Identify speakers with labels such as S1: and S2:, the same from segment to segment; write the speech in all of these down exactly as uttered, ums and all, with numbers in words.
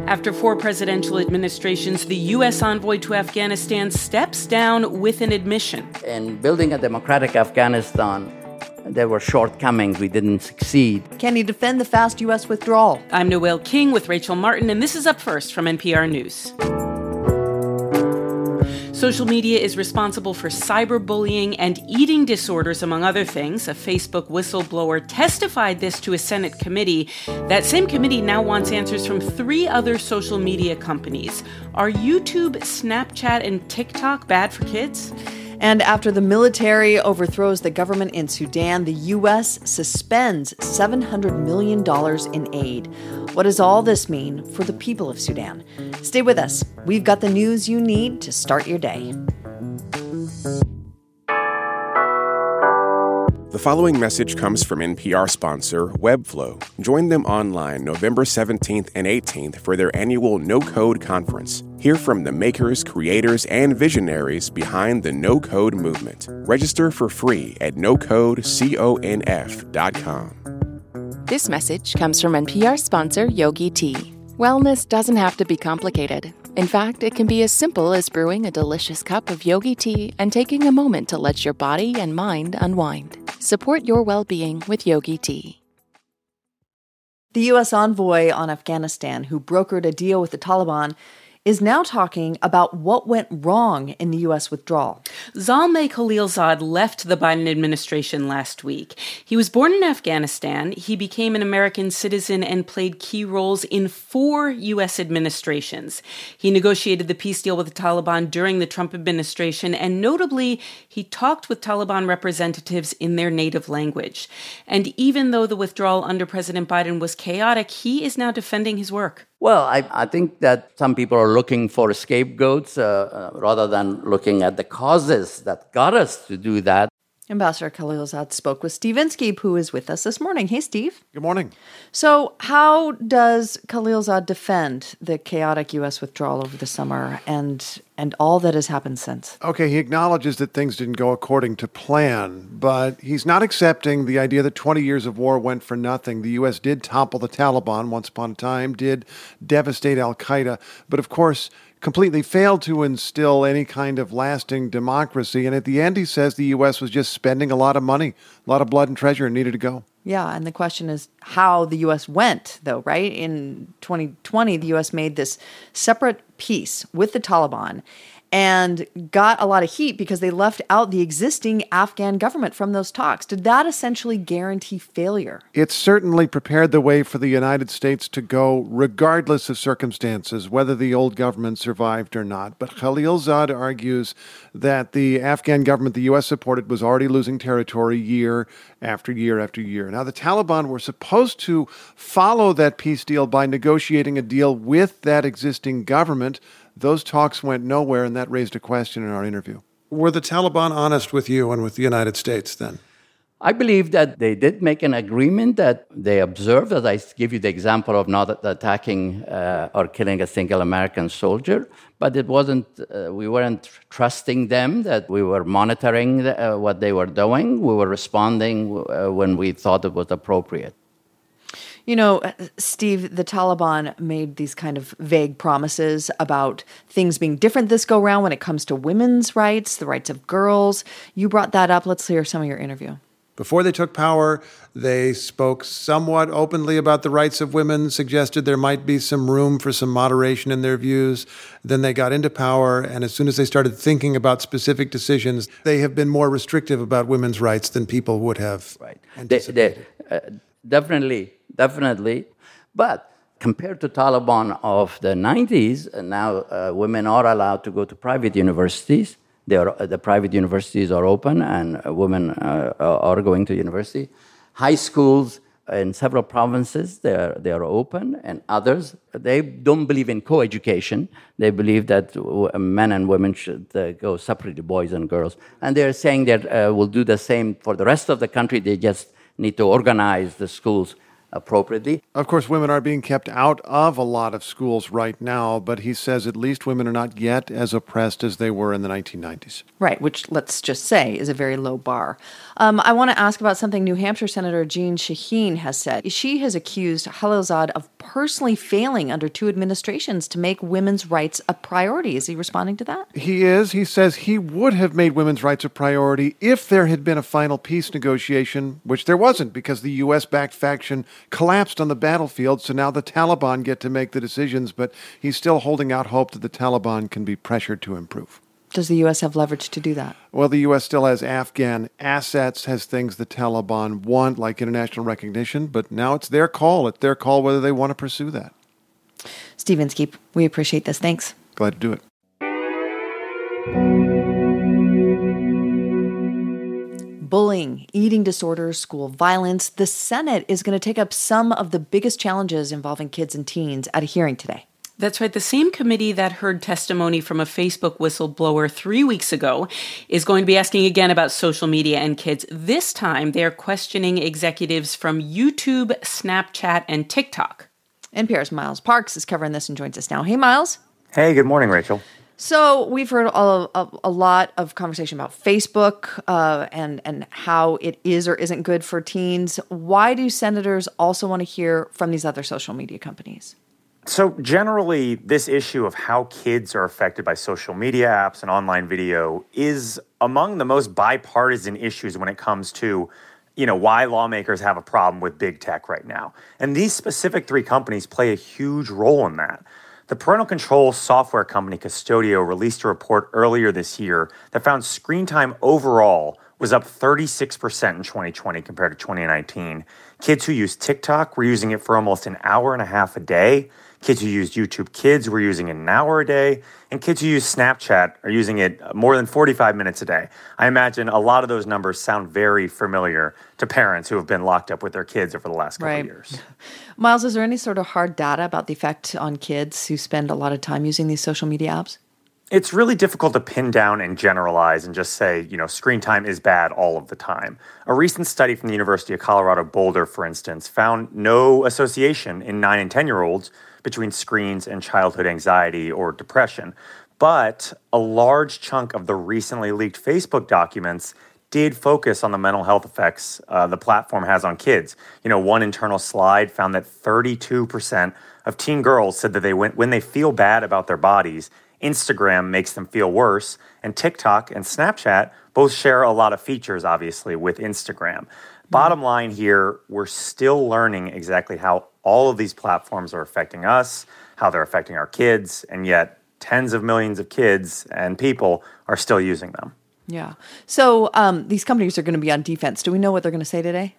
S1: After four presidential administrations, the U S envoy to Afghanistan steps down with an admission.
S2: In building a democratic Afghanistan, there were shortcomings. We didn't succeed.
S3: Can he defend the fast U S withdrawal?
S1: I'm Noelle King with Rachel Martin, and this is Up First from N P R News. Social media is responsible for cyberbullying and eating disorders, among other things. A Facebook whistleblower testified this to a Senate committee. That same committee now wants answers from three other social media companies. Are YouTube, Snapchat, and TikTok bad for kids?
S3: And after the military overthrows the government in Sudan, the U S suspends seven hundred million dollars in aid. What does all this mean for the people of Sudan? Stay with us. We've got the news you need to start your day.
S4: The following message comes from N P R sponsor Webflow. Join them online November seventeenth and eighteenth for their annual No Code conference. Hear from the makers, creators, and visionaries behind the No Code movement. Register for free at no code conf dot com.
S5: This message comes from N P R sponsor Yogi Tea. Wellness doesn't have to be complicated. In fact, it can be as simple as brewing a delicious cup of Yogi Tea and taking a moment to let your body and mind unwind. Support your well-being with Yogi Tea.
S3: The U S envoy on Afghanistan, who brokered a deal with the Taliban, is now talking about what went wrong in the U S withdrawal.
S1: Zalmay Khalilzad left the Biden administration last week. He was born in Afghanistan. He became an American citizen and played key roles in four U S administrations. He negotiated the peace deal with the Taliban during the Trump administration, and notably, he talked with Taliban representatives in their native language. And even though the withdrawal under President Biden was chaotic, he is now defending his work.
S2: Well, I, I think that some people are looking for scapegoats uh, uh, rather than looking at the causes that got us to do that.
S3: Ambassador Khalilzad spoke with Steve Inskeep, who is with us this morning. Hey, Steve.
S6: Good morning.
S3: So how does Khalilzad defend the chaotic U S withdrawal over the summer and and all that has happened since?
S6: Okay, he acknowledges that things didn't go according to plan, but he's not accepting the idea that twenty years of war went for nothing. The U S did topple the Taliban once upon a time, did devastate al-Qaeda, but of course completely failed to instill any kind of lasting democracy. And at the end, he says the U S was just spending a lot of money, a lot of blood and treasure, and needed to go.
S3: Yeah, and the question is how the U S went, though, right? In twenty twenty, the U S made this separate peace with the Taliban and got a lot of heat because they left out the existing Afghan government from those talks. Did that essentially guarantee failure?
S6: It certainly prepared the way for the United States to go regardless of circumstances, whether the old government survived or not. But Khalilzad argues that the Afghan government the U S supported was already losing territory year after year after year. Now, the Taliban were supposed to follow that peace deal by negotiating a deal with that existing government. Those talks went nowhere, and that raised a question in our interview. Were the Taliban honest with you and with the United States then?
S2: I believe that they did make an agreement that they observed, as I give you the example of not attacking uh, or killing a single American soldier, but it wasn't, uh, we weren't trusting them, that we were monitoring the, uh, what they were doing. We were responding uh, when we thought it was appropriate.
S3: You know, Steve, the Taliban made these kind of vague promises about things being different this go round when it comes to women's rights, the rights of girls. You brought that up. Let's hear some of your interview.
S6: Before they took power, they spoke somewhat openly about the rights of women, suggested there might be some room for some moderation in their views. Then they got into power, and as soon as they started thinking about specific decisions, they have been more restrictive about women's rights than people would have
S2: right.
S6: anticipated.
S2: They, they, uh, definitely, definitely. But compared to Taliban of the nineties, now uh, women are allowed to go to private universities. They are, the private universities are open, and women uh, are going to university. High schools in several provinces, they are, they are open, and others, they don't believe in co-education. They believe that men and women should uh, go separately, boys and girls. And they're saying that uh, we'll do the same for the rest of the country. They just need to organize the schools appropriately.
S6: Of course, women are being kept out of a lot of schools right now, but he says at least women are not yet as oppressed as they were in the nineteen nineties.
S3: Right, which, let's just say, is a very low bar. Um, I want to ask about something New Hampshire Senator Jeanne Shaheen has said. She has accused Khalilzad of personally failing under two administrations to make women's rights a priority. Is he responding to that?
S6: He is. He says he would have made women's rights a priority if there had been a final peace negotiation, which there wasn't because the U S-backed faction collapsed on the battlefield, so now the Taliban get to make the decisions, but he's still holding out hope that the Taliban can be pressured to improve.
S3: Does the U S have leverage to do that?
S6: Well, the U S still has Afghan assets, has things the Taliban want, like international recognition, but now it's their call. It's their call whether they want to pursue that.
S3: Steve Inskeep, we appreciate this. Thanks.
S6: Glad to do it.
S3: Bullying, eating disorders, school violence. The Senate is going to take up some of the biggest challenges involving kids and teens at a hearing today.
S1: That's right. The same committee that heard testimony from a Facebook whistleblower three weeks ago is going to be asking again about social media and kids. This time, they're questioning executives from YouTube, Snapchat, and TikTok.
S3: N P R's Miles Parks is covering this and joins us now. Hey, Miles.
S7: Hey, good morning, Rachel.
S3: So we've heard a, a, a lot of conversation about Facebook uh, and, and how it is or isn't good for teens. Why do senators also want to hear from these other social media companies?
S7: So generally, this issue of how kids are affected by social media apps and online video is among the most bipartisan issues when it comes to, you know, why lawmakers have a problem with big tech right now. And these specific three companies play a huge role in that. The parental control software company Custodio released a report earlier this year that found screen time overall was up thirty-six percent in twenty twenty compared to twenty nineteen. Kids who use TikTok were using it for almost an hour and a half a day. Kids who use YouTube Kids were using it an hour a day. And kids who use Snapchat are using it more than forty-five minutes a day. I imagine a lot of those numbers sound very familiar to parents who have been locked up with their kids over the last couple
S3: right.
S7: of years.
S3: Miles, is there any sort of hard data about the effect on kids who spend a lot of time using these social media apps?
S7: It's really difficult to pin down and generalize and just say, you know, screen time is bad all of the time. A recent study from the University of Colorado Boulder, for instance, found no association in nine and ten-year-olds between screens and childhood anxiety or depression. But a large chunk of the recently leaked Facebook documents did focus on the mental health effects uh, the platform has on kids. You know, one internal slide found that thirty-two percent of teen girls said that they went, when they feel bad about their bodies, Instagram makes them feel worse, and TikTok and Snapchat both share a lot of features, obviously, with Instagram. Mm-hmm. Bottom line here, we're still learning exactly how all of these platforms are affecting us, how they're affecting our kids, and yet tens of millions of kids and people are still using them.
S3: Yeah. So um, these companies are going to be on defense. Do we know what they're going to say today?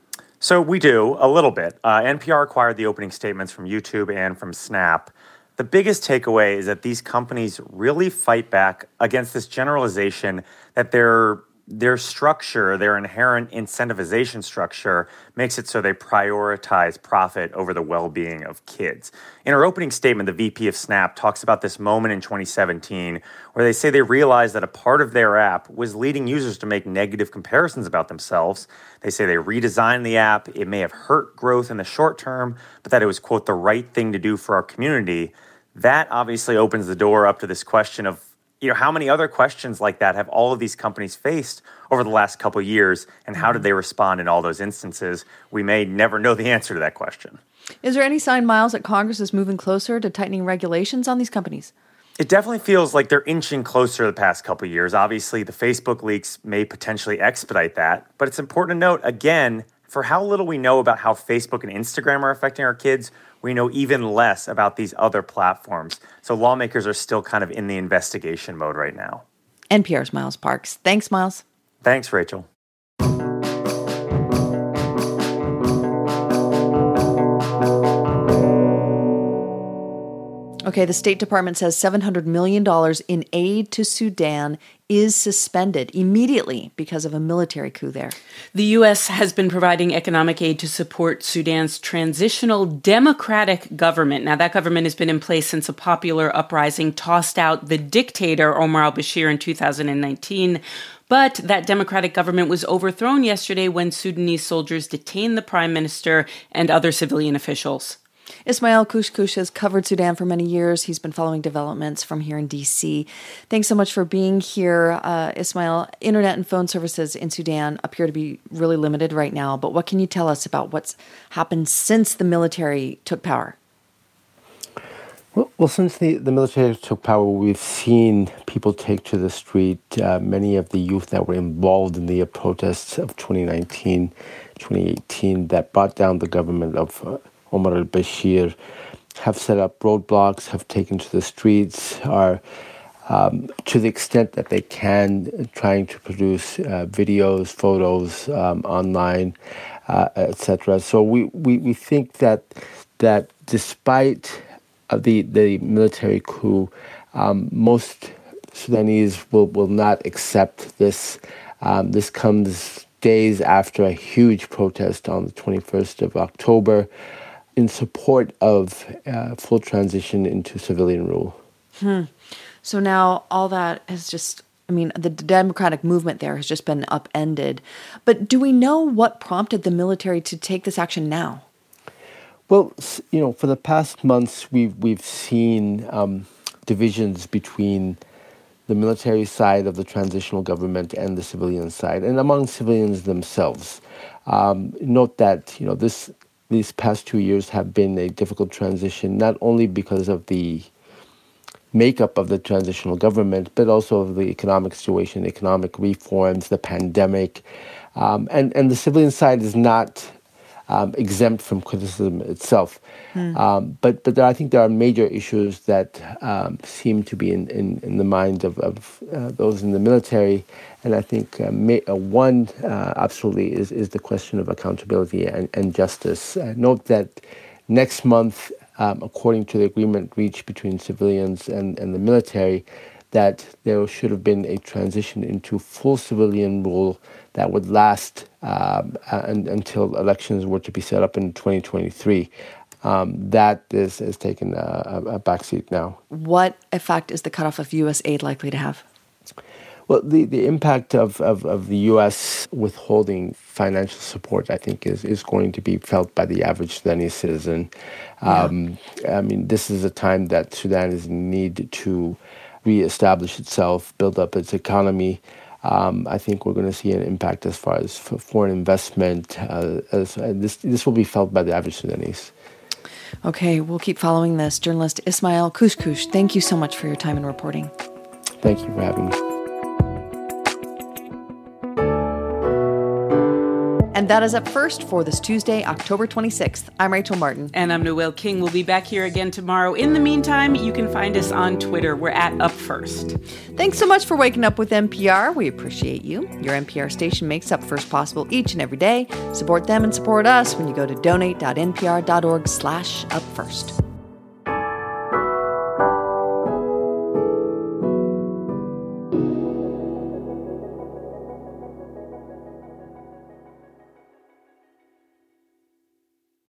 S7: So we do, a little bit. Uh, N P R acquired the opening statements from YouTube and from Snap. The biggest takeaway is that these companies really fight back against this generalization that their their structure, their inherent incentivization structure, makes it so they prioritize profit over the well-being of kids. In her opening statement, the V P of Snap talks about this moment in twenty seventeen where they say they realized that a part of their app was leading users to make negative comparisons about themselves. They say they redesigned the app. It may have hurt growth in the short term, but that it was, quote, the right thing to do for our community. That obviously opens the door up to this question of, you know, how many other questions like that have all of these companies faced over the last couple of years, and how did they respond in all those instances? We may never know the answer to that question.
S3: Is there any sign, Miles, that Congress is moving closer to tightening regulations on these companies?
S7: It definitely feels like they're inching closer the past couple of years. Obviously, the Facebook leaks may potentially expedite that, but it's important to note, again, for how little we know about how Facebook and Instagram are affecting our kids, we know even less about these other platforms. So lawmakers are still kind of in the investigation mode right now.
S3: N P R's Miles Parks. Thanks, Miles.
S7: Thanks, Rachel.
S3: Okay, the State Department says seven hundred million dollars in aid to Sudan is suspended immediately because of a military coup there.
S1: The U S has been providing economic aid to support Sudan's transitional democratic government. Now, that government has been in place since a popular uprising tossed out the dictator Omar al-Bashir in two thousand nineteen. But that democratic government was overthrown yesterday when Sudanese soldiers detained the prime minister and other civilian officials.
S3: Ismail Kouchkouch has covered Sudan for many years. He's been following developments from here in D C. Thanks so much for being here, uh, Ismail. Internet and phone services in Sudan appear to be really limited right now, but what can you tell us about what's happened since the military took power?
S8: Well, well since the, the military took power, we've seen people take to the street. Uh, many of the youth that were involved in the protests of twenty nineteen, twenty eighteen that brought down the government of uh, Omar al-Bashir have set up roadblocks, have taken to the streets, are um, to the extent that they can trying to produce uh, videos, photos um, online, uh, et cetera. So we, we, we think that that despite uh, the the military coup, um, most Sudanese will, will not accept this. Um, this comes days after a huge protest on the twenty-first of October. In support of uh, full transition into civilian rule.
S3: Hmm. So now all that has just, I mean, the democratic movement there has just been upended. But do we know what prompted the military to take this action now?
S8: Well, you know, for the past months, we've, we've seen um, divisions between the military side of the transitional government and the civilian side, and among civilians themselves. Um, note that, you know, this... These past two years have been a difficult transition, not only because of the makeup of the transitional government, but also of the economic situation, economic reforms, the pandemic. Um, and, and the civilian side is not um, exempt from criticism itself. Mm. Um, but but there, I think there are major issues that um, seem to be in, in, in the minds of, of uh, those in the military. And I think uh, may, uh, one uh, absolutely is, is the question of accountability and, and justice. Uh, note that next month, um, according to the agreement reached between civilians and, and the military, that there should have been a transition into full civilian rule that would last um, uh, and, until elections were to be set up in twenty twenty-three. Um, that is, is taken a, a backseat now.
S3: What effect is the cutoff of U S aid likely to have?
S8: Well, the, the impact of, of, of the U S withholding financial support, I think, is, is going to be felt by the average Sudanese citizen. Um, yeah. I mean, this is a time that Sudan is in need to reestablish itself, build up its economy. Um, I think we're going to see an impact as far as foreign investment. Uh, as, uh, this, this will be felt by the average Sudanese.
S3: Okay, we'll keep following this. Journalist Ismail Kouchkouch, thank you so much for your time and reporting.
S8: Thank you for having me.
S3: And that is Up First for this Tuesday, October twenty-sixth. I'm Rachel Martin.
S1: And I'm Noelle King. We'll be back here again tomorrow. In the meantime, you can find us on Twitter. We're at Up First.
S3: Thanks so much for waking up with N P R. We appreciate you. Your N P R station makes Up First possible each and every day. Support them and support us when you go to donate.npr.org slash upfirst.